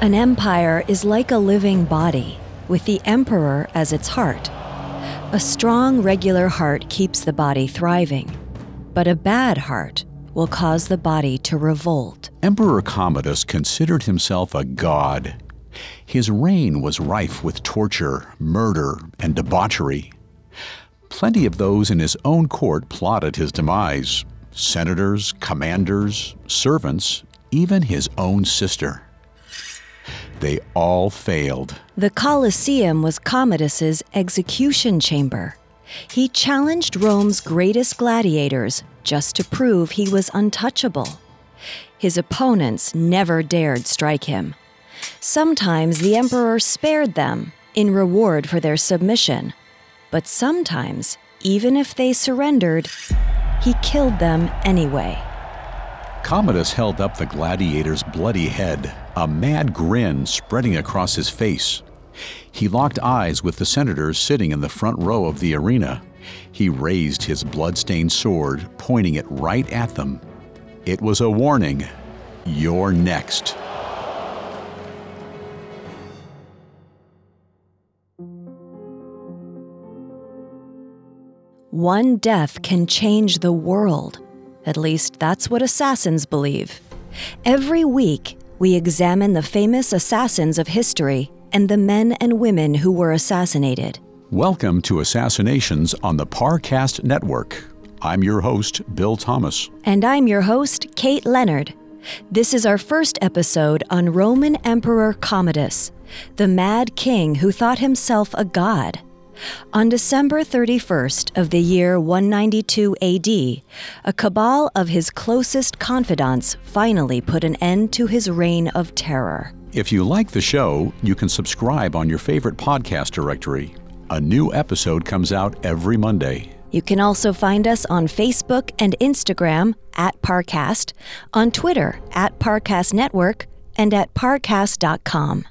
An empire is like a living body, with the emperor as its heart. A strong, regular heart keeps the body thriving, but a bad heart will cause the body to revolt. Emperor Commodus considered himself a god. His reign was rife with torture, murder, and debauchery. Plenty of those in his own court plotted his demise: senators, commanders, servants, even his own sister. They all failed. The Colosseum was Commodus's execution chamber. He challenged Rome's greatest gladiators just to prove he was untouchable. His opponents never dared strike him. Sometimes the emperor spared them in reward for their submission, but sometimes, even if they surrendered, he killed them anyway. Commodus held up the gladiator's bloody head, a mad grin spreading across his face. He locked eyes with the senators sitting in the front row of the arena. He raised his blood-stained sword, pointing it right at them. It was a warning. You're next. One death can change the world. At least that's what assassins believe. Every week, we examine the famous assassins of history and the men and women who were assassinated. Welcome to Assassinations on the Parcast Network. I'm your host, Bill Thomas. And I'm your host, Kate Leonard. This is our first episode on Roman Emperor Commodus, the mad king who thought himself a god. On December 31st of the year 192 AD, a cabal of his closest confidants finally put an end to his reign of terror. If you like the show, you can subscribe on your favorite podcast directory. A new episode comes out every Monday. You can also find us on Facebook and Instagram at Parcast, on Twitter at Parcast Network, and at parcast.com.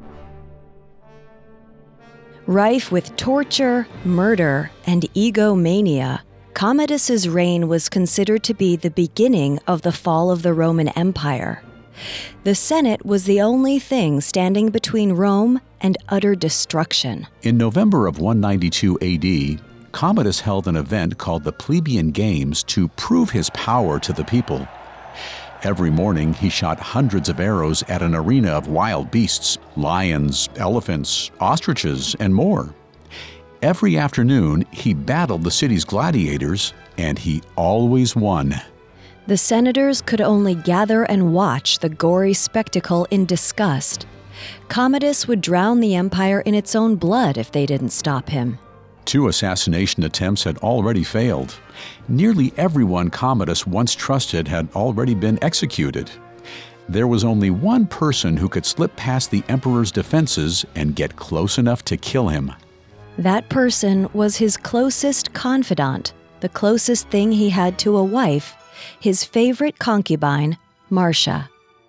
Rife with torture, murder, and egomania, Commodus's reign was considered to be the beginning of the fall of the Roman Empire. The Senate was the only thing standing between Rome and utter destruction. In November of 192 AD, Commodus held an event called the Plebeian Games to prove his power to the people. Every morning, he shot hundreds of arrows at an arena of wild beasts, lions, elephants, ostriches, and more. Every afternoon, he battled the city's gladiators, and he always won. The senators could only gather and watch the gory spectacle in disgust. Commodus would drown the empire in its own blood if they didn't stop him. 2 assassination attempts had already failed. Nearly everyone Commodus once trusted had already been executed. There was only one person who could slip past the emperor's defenses and get close enough to kill him. That person was his closest confidant, the closest thing he had to a wife, his favorite concubine, Marcia.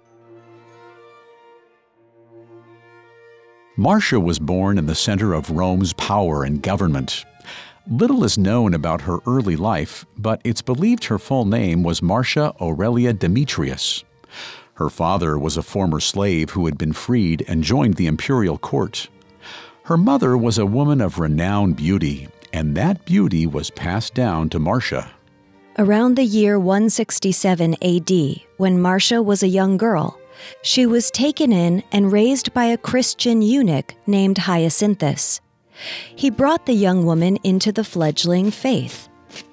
Marcia was born in the center of Rome's power and government. Little is known about her early life, but it's believed her full name was Marcia Aurelia Demetrius. Her father was a former slave who had been freed and joined the imperial court. Her mother was a woman of renowned beauty, and that beauty was passed down to Marcia. Around the year 167 AD, when Marcia was a young girl, she was taken in and raised by a Christian eunuch named Hyacinthus. He brought the young woman into the fledgling faith.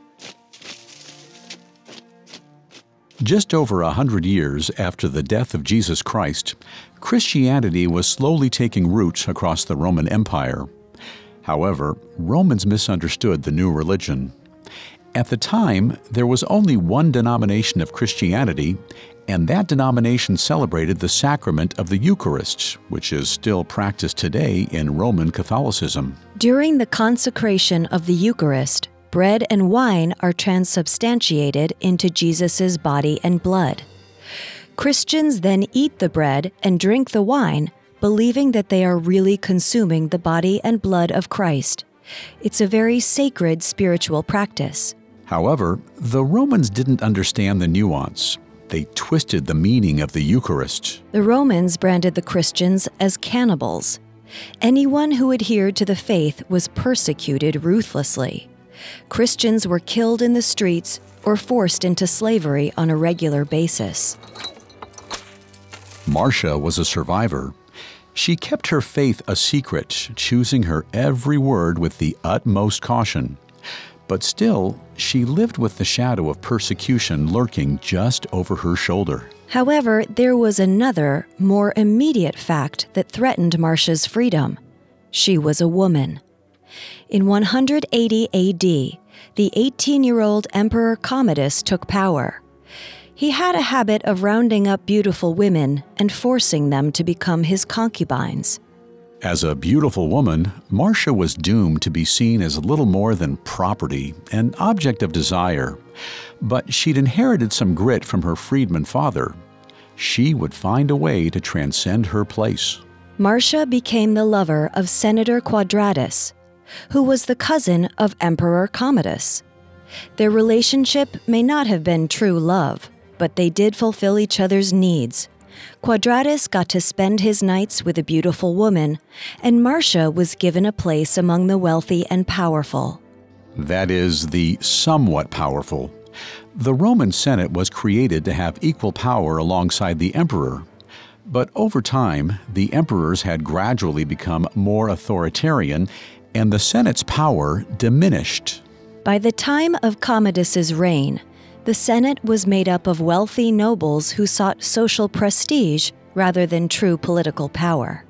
Just over 100 years after the death of Jesus Christ, Christianity was slowly taking root across the Roman Empire. However, Romans misunderstood the new religion. At the time, there was only one denomination of Christianity, and that denomination celebrated the sacrament of the Eucharist, which is still practiced today in Roman Catholicism. During the consecration of the Eucharist, bread and wine are transubstantiated into Jesus' body and blood. Christians then eat the bread and drink the wine, believing that they are really consuming the body and blood of Christ. It's a very sacred spiritual practice. However, the Romans didn't understand the nuance. They twisted the meaning of the Eucharist. The Romans branded the Christians as cannibals. Anyone who adhered to the faith was persecuted ruthlessly. Christians were killed in the streets or forced into slavery on a regular basis. Marcia was a survivor. She kept her faith a secret, choosing her every word with the utmost caution. But still, she lived with the shadow of persecution lurking just over her shoulder. However, there was another, more immediate fact that threatened Marcia's freedom. She was a woman. In 180 AD, the 18-year-old Emperor Commodus took power. He had a habit of rounding up beautiful women and forcing them to become his concubines. As a beautiful woman, Marcia was doomed to be seen as little more than property, an object of desire. But she'd inherited some grit from her freedman father. She would find a way to transcend her place. Marcia became the lover of Senator Quadratus, who was the cousin of Emperor Commodus. Their relationship may not have been true love, but they did fulfill each other's needs. Quadratus got to spend his nights with a beautiful woman, and Marcia was given a place among the wealthy and powerful. That is, the somewhat powerful. The Roman Senate was created to have equal power alongside the emperor. But over time, the emperors had gradually become more authoritarian, and the Senate's power diminished. By the time of Commodus's reign, the Senate was made up of wealthy nobles who sought social prestige rather than true political power.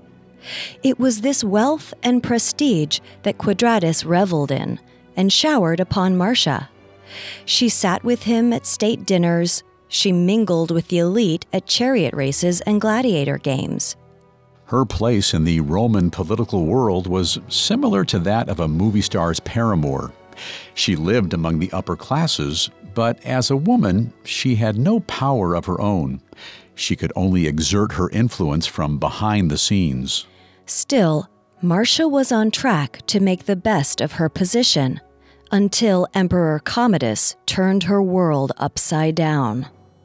It was this wealth and prestige that Quadratus reveled in and showered upon Marcia. She sat with him at state dinners. She mingled with the elite at chariot races and gladiator games. Her place in the Roman political world was similar to that of a movie star's paramour. She lived among the upper classes, but as a woman, she had no power of her own. She could only exert her influence from behind the scenes. Still, Marcia was on track to make the best of her position, until Emperor Commodus turned her world upside down.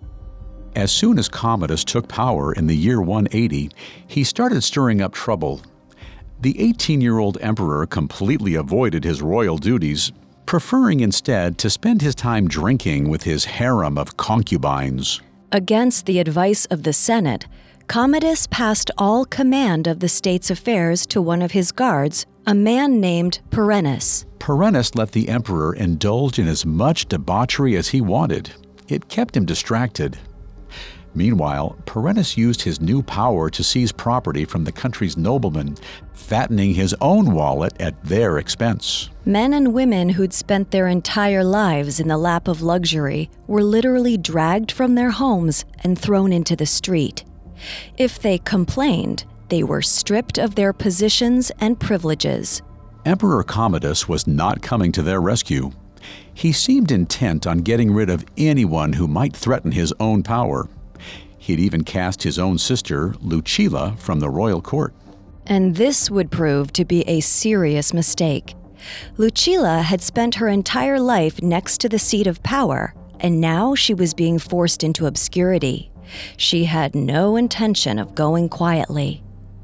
As soon as Commodus took power in the year 180, he started stirring up trouble. The 18-year-old emperor completely avoided his royal duties, preferring instead to spend his time drinking with his harem of concubines. Against the advice of the Senate, Commodus passed all command of the state's affairs to one of his guards, a man named Perennis. Perennis let the emperor indulge in as much debauchery as he wanted. It kept him distracted. Meanwhile, Perennis used his new power to seize property from the country's noblemen, fattening his own wallet at their expense. Men and women who'd spent their entire lives in the lap of luxury were literally dragged from their homes and thrown into the street. If they complained, they were stripped of their positions and privileges. Emperor Commodus was not coming to their rescue. He seemed intent on getting rid of anyone who might threaten his own power. He'd even cast his own sister, Lucilla, from the royal court. And this would prove to be a serious mistake. Lucilla had spent her entire life next to the seat of power, and now she was being forced into obscurity. She had no intention of going quietly.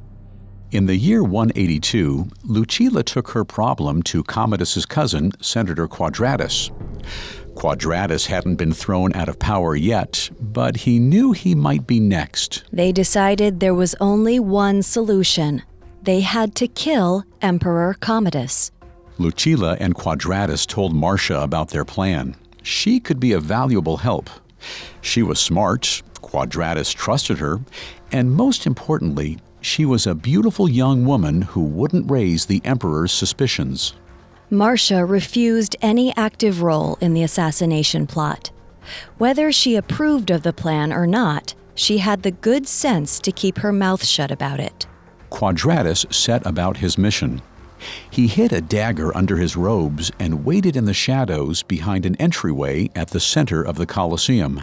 In the year 182, Lucilla took her problem to Commodus's cousin, Senator Quadratus. Quadratus hadn't been thrown out of power yet, but he knew he might be next. They decided there was only one solution. They had to kill Emperor Commodus. Lucilla and Quadratus told Marcia about their plan. She could be a valuable help. She was smart, Quadratus trusted her, and most importantly, she was a beautiful young woman who wouldn't raise the emperor's suspicions. Marcia refused any active role in the assassination plot. Whether she approved of the plan or not, she had the good sense to keep her mouth shut about it. Quadratus set about his mission. He hid a dagger under his robes and waited in the shadows behind an entryway at the center of the Colosseum.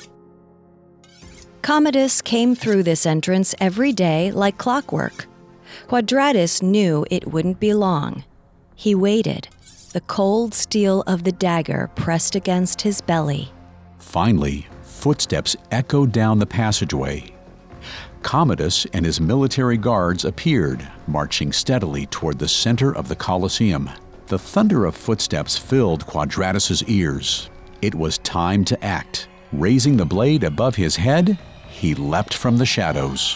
Commodus came through this entrance every day like clockwork. Quadratus knew it wouldn't be long. He waited, the cold steel of the dagger pressed against his belly. Finally, footsteps echoed down the passageway. Commodus and his military guards appeared, marching steadily toward the center of the Colosseum. The thunder of footsteps filled Quadratus's ears. It was time to act. Raising the blade above his head, he leapt from the shadows.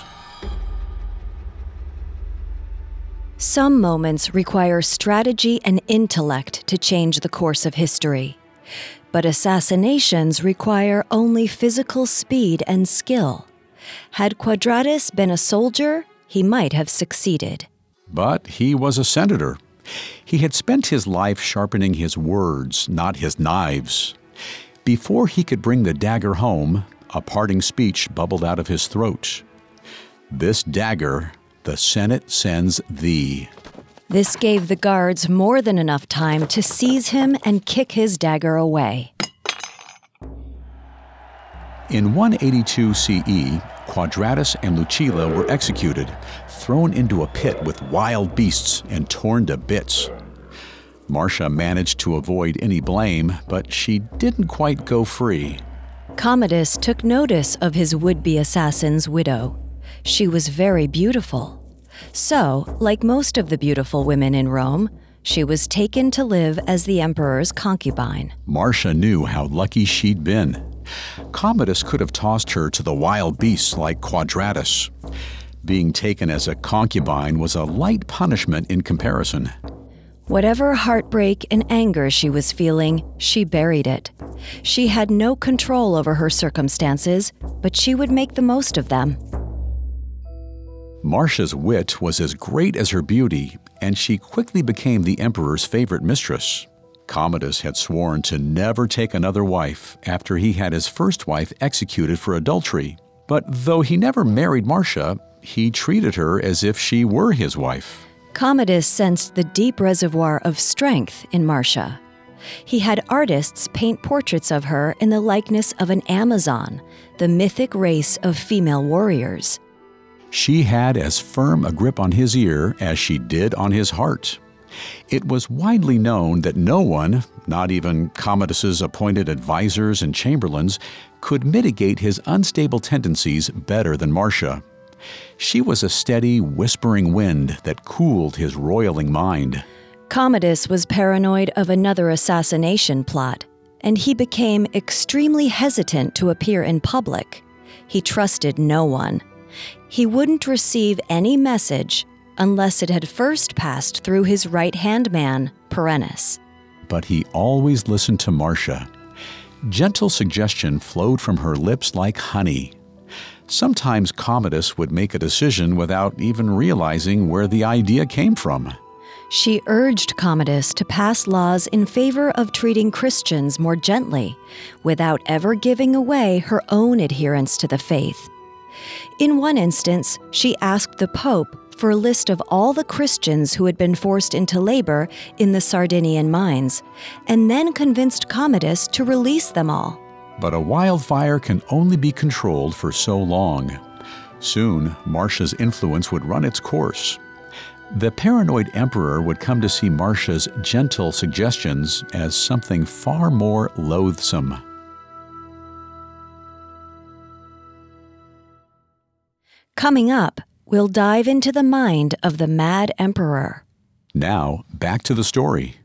Some moments require strategy and intellect to change the course of history. But assassinations require only physical speed and skill. Had Quadratus been a soldier, he might have succeeded. But he was a senator. He had spent his life sharpening his words, not his knives. Before he could bring the dagger home, a parting speech bubbled out of his throat. "This dagger the Senate sends thee." This gave the guards more than enough time to seize him and kick his dagger away. In 182 CE, Quadratus and Lucilla were executed, thrown into a pit with wild beasts and torn to bits. Marcia managed to avoid any blame, but she didn't quite go free. Commodus took notice of his would-be assassin's widow. She was very beautiful. So, like most of the beautiful women in Rome, she was taken to live as the emperor's concubine. Marcia knew how lucky she'd been. Commodus could have tossed her to the wild beasts like Quadratus. Being taken as a concubine was a light punishment in comparison. Whatever heartbreak and anger she was feeling, she buried it. She had no control over her circumstances, but she would make the most of them. Marcia's wit was as great as her beauty, and she quickly became the emperor's favorite mistress. Commodus had sworn to never take another wife after he had his first wife executed for adultery. But though he never married Marcia, he treated her as if she were his wife. Commodus sensed the deep reservoir of strength in Marcia. He had artists paint portraits of her in the likeness of an Amazon, the mythic race of female warriors. She had as firm a grip on his ear as she did on his heart. It was widely known that no one, not even Commodus's appointed advisors and chamberlains, could mitigate his unstable tendencies better than Marcia. She was a steady, whispering wind that cooled his roiling mind. Commodus was paranoid of another assassination plot, and he became extremely hesitant to appear in public. He trusted no one. He wouldn't receive any message unless it had first passed through his right-hand man, Perennis. But he always listened to Marcia. Gentle suggestion flowed from her lips like honey. Sometimes Commodus would make a decision without even realizing where the idea came from. She urged Commodus to pass laws in favor of treating Christians more gently, without ever giving away her own adherence to the faith. In one instance, she asked the Pope for a list of all the Christians who had been forced into labor in the Sardinian mines, and then convinced Commodus to release them all. But a wildfire can only be controlled for so long. Soon, Marcia's influence would run its course. The paranoid emperor would come to see Marcia's gentle suggestions as something far more loathsome. Coming up, we'll dive into the mind of the mad emperor. Now, back to the story.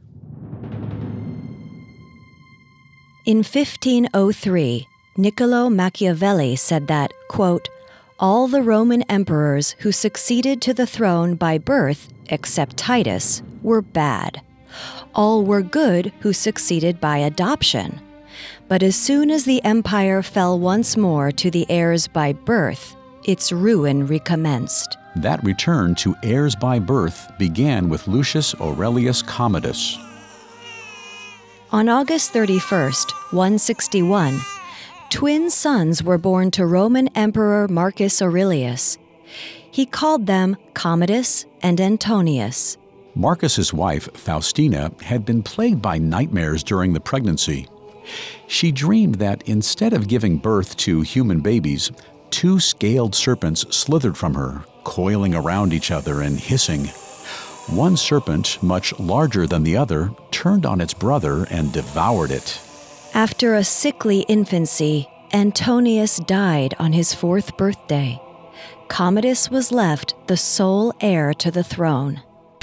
In 1503, Niccolo Machiavelli said that, quote, all the Roman emperors who succeeded to the throne by birth, except Titus, were bad. All were good who succeeded by adoption. But as soon as the empire fell once more to the heirs by birth, its ruin recommenced. That return to heirs by birth began with Lucius Aurelius Commodus. On August 31st, 161, twin sons were born to Roman Emperor Marcus Aurelius. He called them Commodus and Antonius. Marcus's wife, Faustina, had been plagued by nightmares during the pregnancy. She dreamed that instead of giving birth to human babies, two scaled serpents slithered from her, coiling around each other and hissing. One serpent, much larger than the other, turned on its brother and devoured it. After a sickly infancy, Antonius died on his 4th birthday. Commodus was left the sole heir to the throne.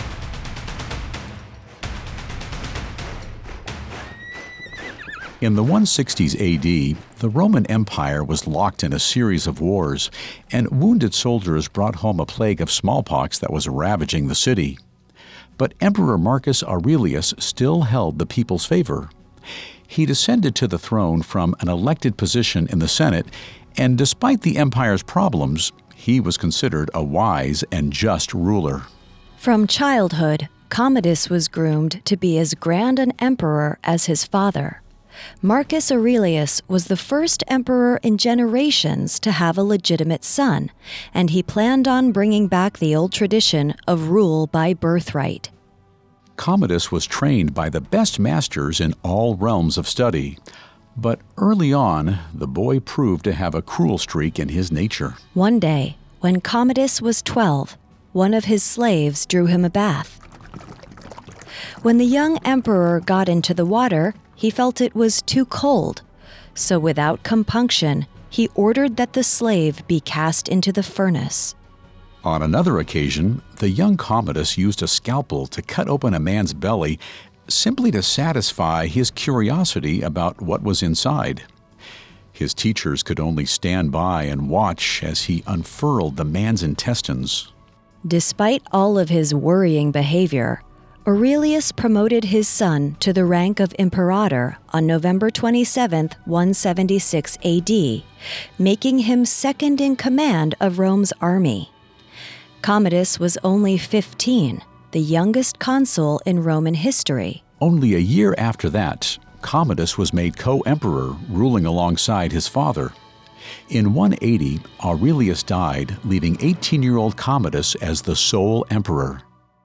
In the 160s AD, the Roman Empire was locked in a series of wars, and wounded soldiers brought home a plague of smallpox that was ravaging the city. But Emperor Marcus Aurelius still held the people's favor. He descended to the throne from an elected position in the Senate, and despite the empire's problems, he was considered a wise and just ruler. From childhood, Commodus was groomed to be as grand an emperor as his father. Marcus Aurelius was the first emperor in generations to have a legitimate son, and he planned on bringing back the old tradition of rule by birthright. Commodus was trained by the best masters in all realms of study. But early on, the boy proved to have a cruel streak in his nature. One day, when Commodus was 12, one of his slaves drew him a bath. When the young emperor got into the water, he felt it was too cold. So without compunction, he ordered that the slave be cast into the furnace. On another occasion, the young Commodus used a scalpel to cut open a man's belly simply to satisfy his curiosity about what was inside. His teachers could only stand by and watch as he unfurled the man's intestines. Despite all of his worrying behavior, Aurelius promoted his son to the rank of imperator on November 27, 176 AD, making him second in command of Rome's army. Commodus was only 15, the youngest consul in Roman history. Only a year after that, Commodus was made co-emperor, ruling alongside his father. In 180, Aurelius died, leaving 18-year-old Commodus as the sole emperor.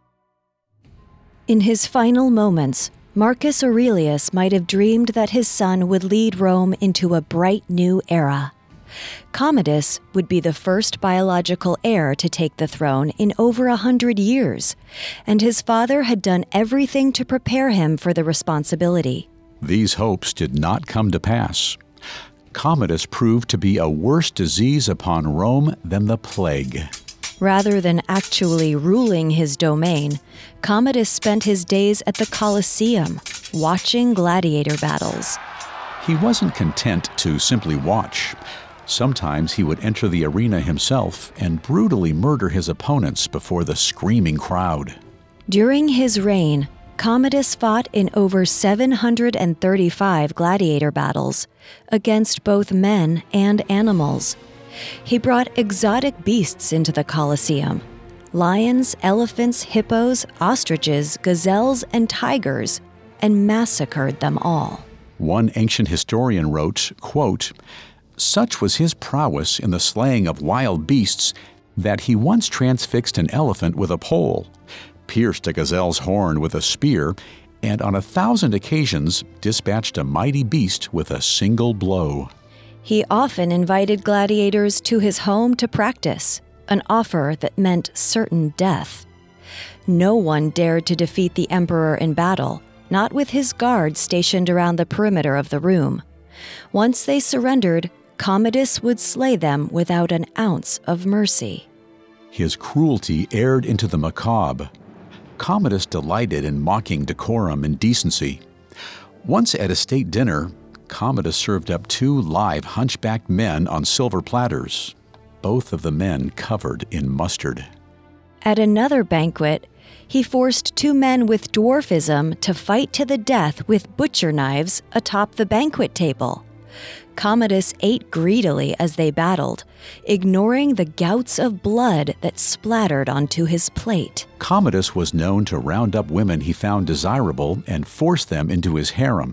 In his final moments, Marcus Aurelius might have dreamed that his son would lead Rome into a bright new era. Commodus would be the first biological heir to take the throne in over 100 years, and his father had done everything to prepare him for the responsibility. These hopes did not come to pass. Commodus proved to be a worse disease upon Rome than the plague. Rather than actually ruling his domain, Commodus spent his days at the Colosseum, watching gladiator battles. He wasn't content to simply watch. Sometimes he would enter the arena himself and brutally murder his opponents before the screaming crowd. During his reign, Commodus fought in over 735 gladiator battles against both men and animals. He brought exotic beasts into the Colosseum: lions, elephants, hippos, ostriches, gazelles, and tigers, and massacred them all. One ancient historian wrote, quote, "Such was his prowess in the slaying of wild beasts that he once transfixed an elephant with a pole, pierced a gazelle's horn with a spear, and on 1,000 occasions dispatched a mighty beast with a single blow." He often invited gladiators to his home to practice, an offer that meant certain death. No one dared to defeat the emperor in battle, not with his guards stationed around the perimeter of the room. Once they surrendered, Commodus would slay them without an ounce of mercy. His cruelty aired into the macabre. Commodus delighted in mocking decorum and decency. Once at a state dinner, Commodus served up 2 live hunchbacked men on silver platters, both of the men covered in mustard. At another banquet, he forced 2 men with dwarfism to fight to the death with butcher knives atop the banquet table. Commodus ate greedily as they battled, ignoring the gouts of blood that splattered onto his plate. Commodus was known to round up women he found desirable and force them into his harem.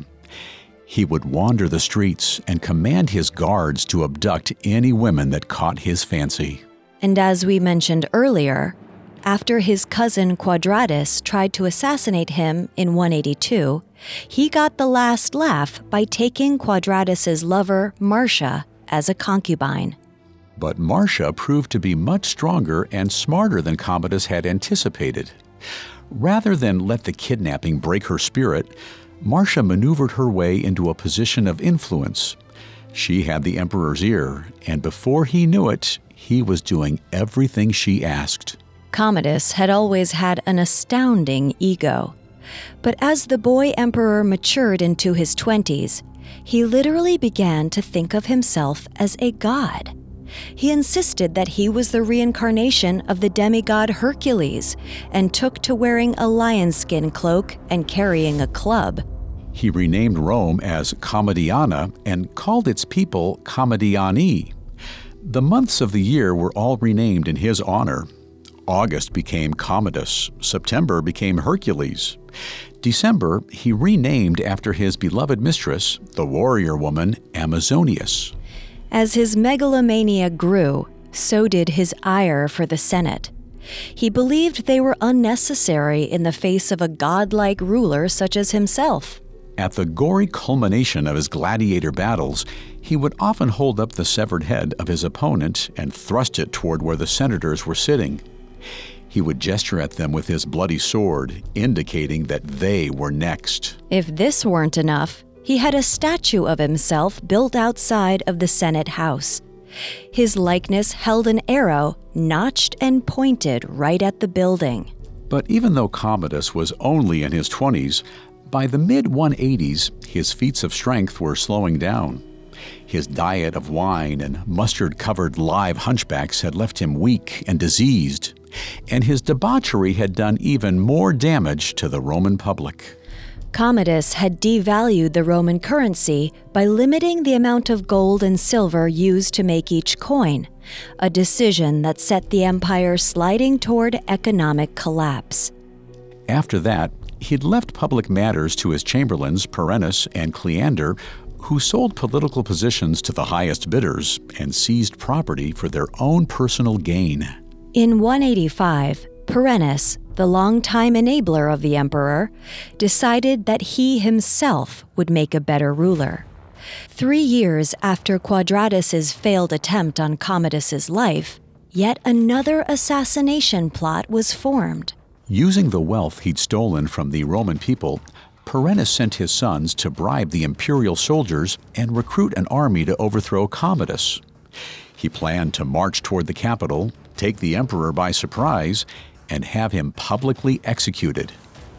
He would wander the streets and command his guards to abduct any women that caught his fancy. And as we mentioned earlier, after his cousin Quadratus tried to assassinate him in 182, he got the last laugh by taking Quadratus's lover, Marcia, as a concubine. But Marcia proved to be much stronger and smarter than Commodus had anticipated. Rather than let the kidnapping break her spirit, Marcia maneuvered her way into a position of influence. She had the emperor's ear, and before he knew it, he was doing everything she asked. Commodus had always had an astounding ego. But as the boy emperor matured into his 20s, he literally began to think of himself as a god. He insisted that he was the reincarnation of the demigod Hercules and took to wearing a lion skin cloak and carrying a club. He renamed Rome as Commodiana and called its people Commodiani. The months of the year were all renamed in his honor. August became Commodus, September became Hercules. December he renamed after his beloved mistress, the warrior woman Amazonius. As his megalomania grew, so did his ire for the Senate. He believed they were unnecessary in the face of a godlike ruler such as himself. At the gory culmination of his gladiator battles, he would often hold up the severed head of his opponent and thrust it toward where the senators were sitting. He would gesture at them with his bloody sword, indicating that they were next. If this weren't enough, he had a statue of himself built outside of the Senate House. His likeness held an arrow notched and pointed right at the building. But even though Commodus was only in his 20s, by the mid-180s, his feats of strength were slowing down. His diet of wine and mustard-covered live hunchbacks had left him weak and diseased, and his debauchery had done even more damage to the Roman public. Commodus had devalued the Roman currency by limiting the amount of gold and silver used to make each coin, a decision that set the empire sliding toward economic collapse. After that, he'd left public matters to his chamberlains Perennis and Cleander, who sold political positions to the highest bidders and seized property for their own personal gain. In 185, Perennis, the longtime enabler of the emperor, decided that he himself would make a better ruler. 3 years after Quadratus's failed attempt on Commodus's life, yet another assassination plot was formed. Using the wealth he'd stolen from the Roman people, Perennis sent his sons to bribe the imperial soldiers and recruit an army to overthrow Commodus. He planned to march toward the capital, take the emperor by surprise, and have him publicly executed.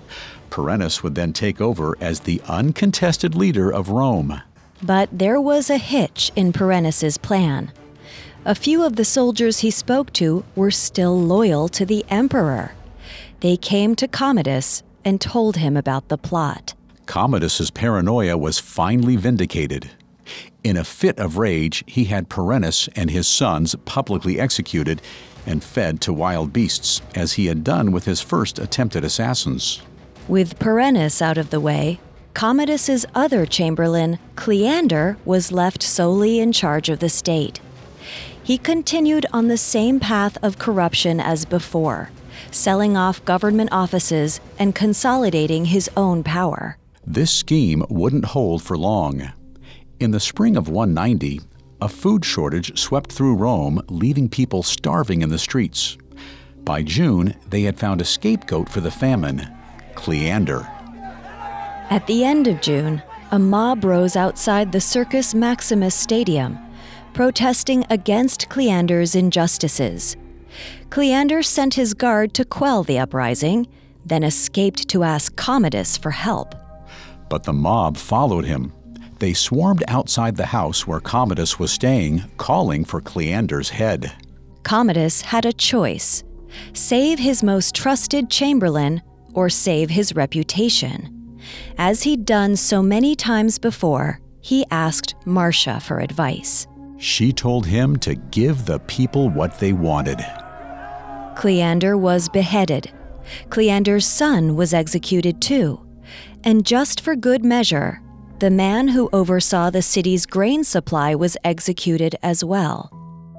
Perennis would then take over as the uncontested leader of Rome. But there was a hitch in Perennis's plan. A few of the soldiers he spoke to were still loyal to the emperor. They came to Commodus and told him about the plot. Commodus's paranoia was finally vindicated. In a fit of rage, he had Perennis and his sons publicly executed and fed to wild beasts, as he had done with his first attempted assassins. With Perennis out of the way, Commodus's other chamberlain, Cleander, was left solely in charge of the state. He continued on the same path of corruption as before, selling off government offices and consolidating his own power. This scheme wouldn't hold for long. In the spring of 190, a food shortage swept through Rome, leaving people starving in the streets. By June, they had found a scapegoat for the famine, Cleander. At the end of June, a mob rose outside the Circus Maximus Stadium, protesting against Cleander's injustices. Cleander sent his guard to quell the uprising, then escaped to ask Commodus for help. But the mob followed him. They swarmed outside the house where Commodus was staying, calling for Cleander's head. Commodus had a choice: save his most trusted chamberlain or save his reputation. As he'd done so many times before, he asked Marcia for advice. She told him to give the people what they wanted. Cleander was beheaded. Cleander's son was executed too. And just for good measure, the man who oversaw the city's grain supply was executed as well.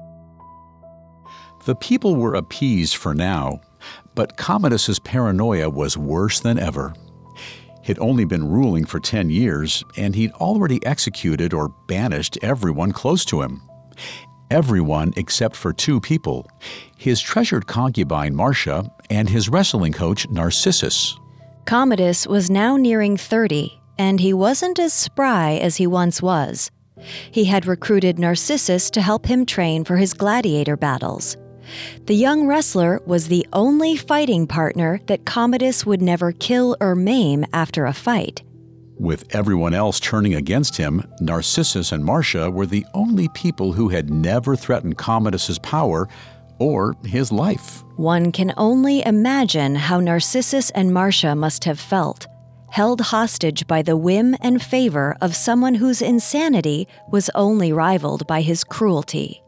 The people were appeased for now, but Commodus's paranoia was worse than ever. He'd only been ruling for 10 years, and he'd already executed or banished everyone close to him. Everyone except for 2 people, his treasured concubine Marcia and his wrestling coach Narcissus. Commodus was now nearing 30, and he wasn't as spry as he once was. He had recruited Narcissus to help him train for his gladiator battles. The young wrestler was the only fighting partner that Commodus would never kill or maim after a fight. With everyone else turning against him, Narcissus and Marcia were the only people who had never threatened Commodus's power or his life. One can only imagine how Narcissus and Marcia must have felt, held hostage by the whim and favor of someone whose insanity was only rivaled by his cruelty.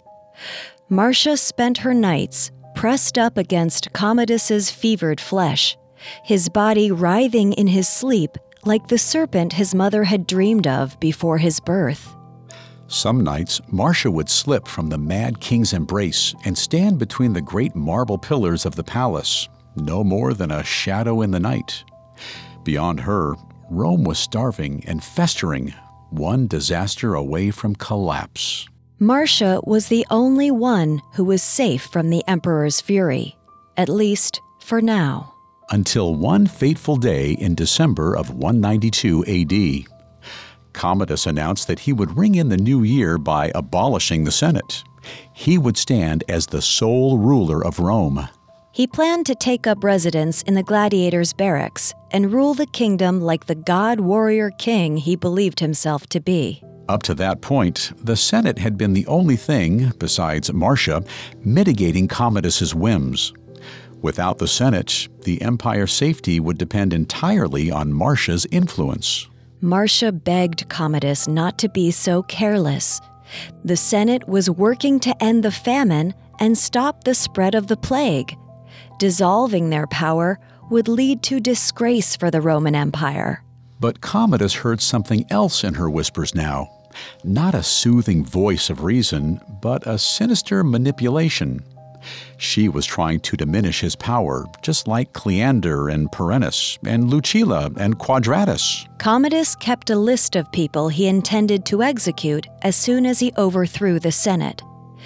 Marcia spent her nights pressed up against Commodus's fevered flesh, his body writhing in his sleep like the serpent his mother had dreamed of before his birth. Some nights, Marcia would slip from the mad king's embrace and stand between the great marble pillars of the palace, no more than a shadow in the night. Beyond her, Rome was starving and festering, one disaster away from collapse. Marcia was the only one who was safe from the emperor's fury, at least for now. Until one fateful day in December of 192 A.D. Commodus announced that he would ring in the new year by abolishing the Senate. He would stand as the sole ruler of Rome. He planned to take up residence in the gladiators' barracks and rule the kingdom like the god-warrior king he believed himself to be. Up to that point, the Senate had been the only thing, besides Marcia, mitigating Commodus's whims. Without the Senate, the empire's safety would depend entirely on Marcia's influence. Marcia begged Commodus not to be so careless. The Senate was working to end the famine and stop the spread of the plague. Dissolving their power would lead to disgrace for the Roman Empire. But Commodus heard something else in her whispers now. Not a soothing voice of reason, but a sinister manipulation. She was trying to diminish his power, just like Cleander and Perennis and Lucilla and Quadratus. Commodus kept a list of people he intended to execute as soon as he overthrew the Senate.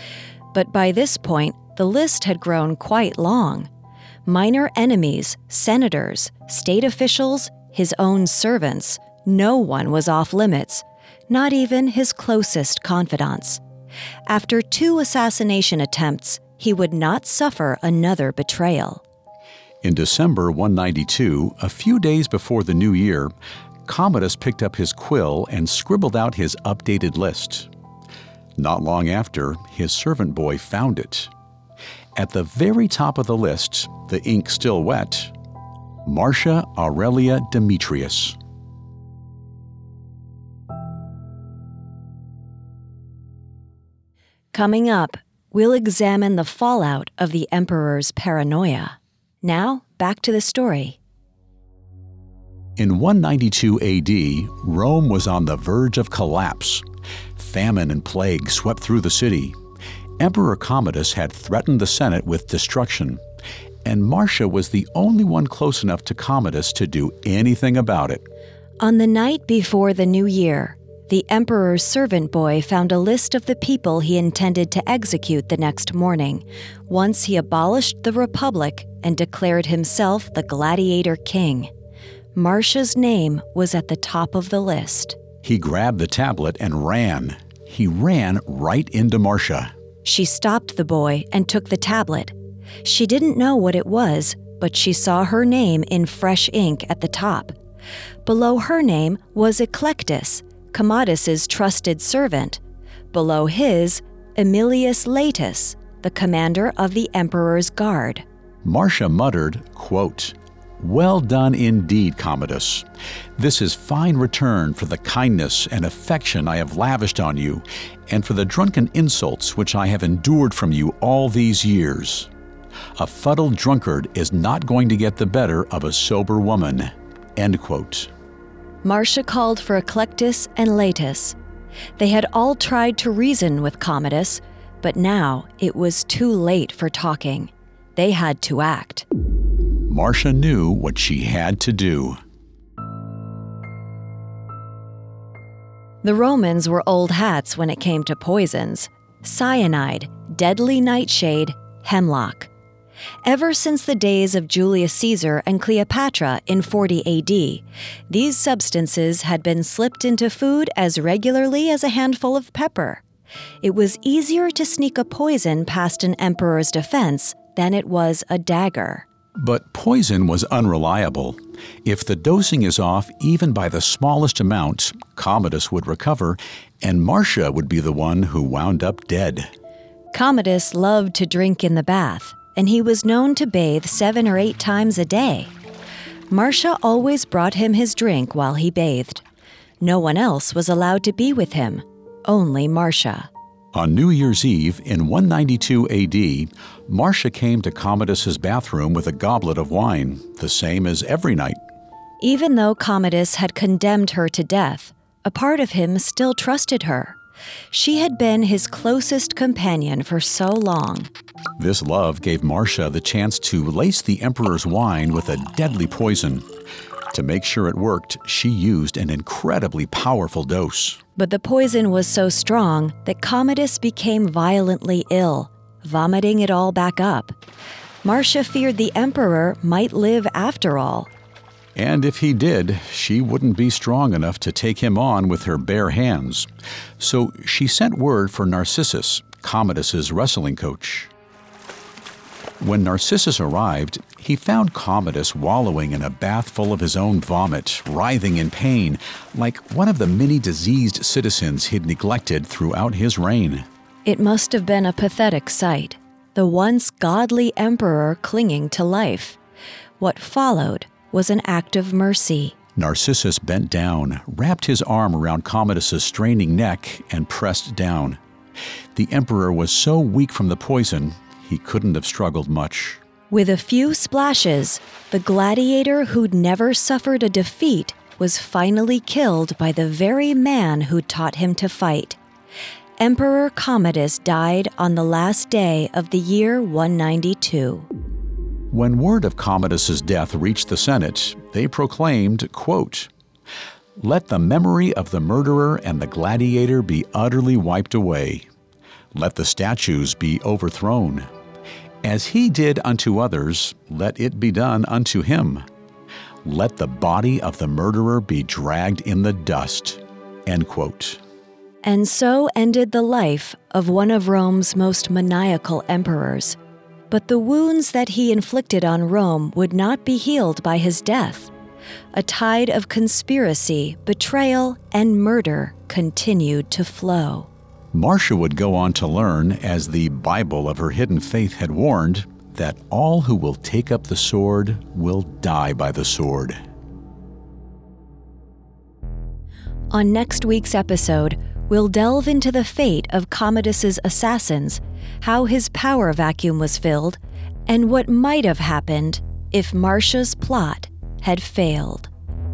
But by this point, the list had grown quite long. Minor enemies, senators, state officials, his own servants, no one was off limits, not even his closest confidants. After 2 assassination attempts, he would not suffer another betrayal. In December 192, a few days before the new year, Commodus picked up his quill and scribbled out his updated list. Not long after, his servant boy found it. At the very top of the list, the ink still wet, Marcia Aurelia Demetrius. Coming up, we'll examine the fallout of the emperor's paranoia. Now, back to the story. In 192 A.D., Rome was on the verge of collapse. Famine and plague swept through the city. Emperor Commodus had threatened the Senate with destruction, and Marcia was the only one close enough to Commodus to do anything about it. On the night before the new year, the emperor's servant boy found a list of the people he intended to execute the next morning, once he abolished the Republic and declared himself the gladiator king. Marcia's name was at the top of the list. He grabbed the tablet and ran. He ran right into Marcia. She stopped the boy and took the tablet. She didn't know what it was, but she saw her name in fresh ink at the top. Below her name was Eclectus, Commodus's trusted servant. Below his, Aemilius Laetus, the commander of the emperor's guard. Marcia muttered, quote, "Well done indeed, Commodus. This is fine return for the kindness and affection I have lavished on you, and for the drunken insults which I have endured from you all these years. A fuddled drunkard is not going to get the better of a sober woman." End quote. Marcia called for Eclectus and Laetus. They had all tried to reason with Commodus, but now it was too late for talking. They had to act. Marcia knew what she had to do. The Romans were old hats when it came to poisons: cyanide, deadly nightshade, hemlock. Ever since the days of Julius Caesar and Cleopatra in 40 AD, these substances had been slipped into food as regularly as a handful of pepper. It was easier to sneak a poison past an emperor's defense than it was a dagger. But poison was unreliable. If the dosing is off even by the smallest amount, Commodus would recover, and Marcia would be the one who wound up dead. Commodus loved to drink in the bath, and he was known to bathe 7 or 8 times a day. Marcia always brought him his drink while he bathed. No one else was allowed to be with him, only Marcia. On New Year's Eve in 192 AD, Marcia came to Commodus's bathroom with a goblet of wine, the same as every night. Even though Commodus had condemned her to death, a part of him still trusted her. She had been his closest companion for so long. This love gave Marcia the chance to lace the emperor's wine with a deadly poison. To make sure it worked, she used an incredibly powerful dose. But the poison was so strong that Commodus became violently ill, vomiting it all back up. Marcia feared the emperor might live after all. And if he did, she wouldn't be strong enough to take him on with her bare hands. So she sent word for Narcissus, Commodus's wrestling coach. When Narcissus arrived, he found Commodus wallowing in a bath full of his own vomit, writhing in pain, like one of the many diseased citizens he'd neglected throughout his reign. It must have been a pathetic sight, the once godly emperor clinging to life. What followed was an act of mercy. Narcissus bent down, wrapped his arm around Commodus's straining neck, and pressed down. The emperor was so weak from the poison, he couldn't have struggled much. With a few splashes, the gladiator who'd never suffered a defeat was finally killed by the very man who'd taught him to fight. Emperor Commodus died on the last day of the year 192. When word of Commodus's death reached the Senate, they proclaimed, quote, "Let the memory of the murderer and the gladiator be utterly wiped away. Let the statues be overthrown. As he did unto others, let it be done unto him. Let the body of the murderer be dragged in the dust." End quote. And so ended the life of one of Rome's most maniacal emperors. But the wounds that he inflicted on Rome would not be healed by his death. A tide of conspiracy, betrayal, and murder continued to flow. Marcia would go on to learn, as the Bible of her hidden faith had warned, that all who will take up the sword will die by the sword. On next week's episode, we'll delve into the fate of Commodus's assassins, how his power vacuum was filled, and what might have happened if Marcia's plot had failed.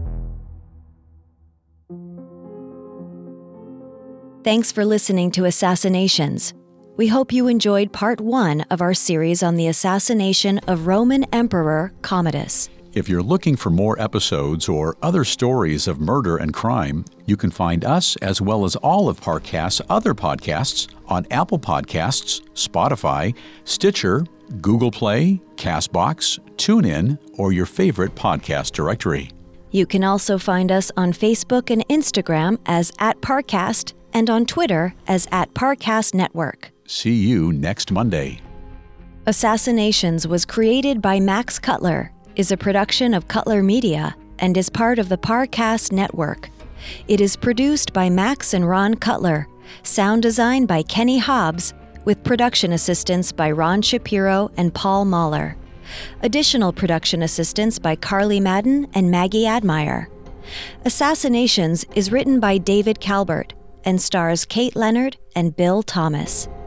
Thanks for listening to Assassinations. We hope you enjoyed part 1 of our series on the assassination of Roman Emperor Commodus. If you're looking for more episodes or other stories of murder and crime, you can find us, as well as all of Parcast's other podcasts, on Apple Podcasts, Spotify, Stitcher, Google Play, CastBox, TuneIn, or your favorite podcast directory. You can also find us on Facebook and Instagram as @Parcast and on Twitter as @Parcast Network. See you next Monday. Assassinations was created by Max Cutler, is a production of Cutler Media, and is part of the Parcast Network. It is produced by Max and Ron Cutler, sound design by Kenny Hobbs, with production assistance by Ron Shapiro and Paul Mahler. Additional production assistance by Carly Madden and Maggie Admire. Assassinations is written by David Calbert and stars Kate Leonard and Bill Thomas.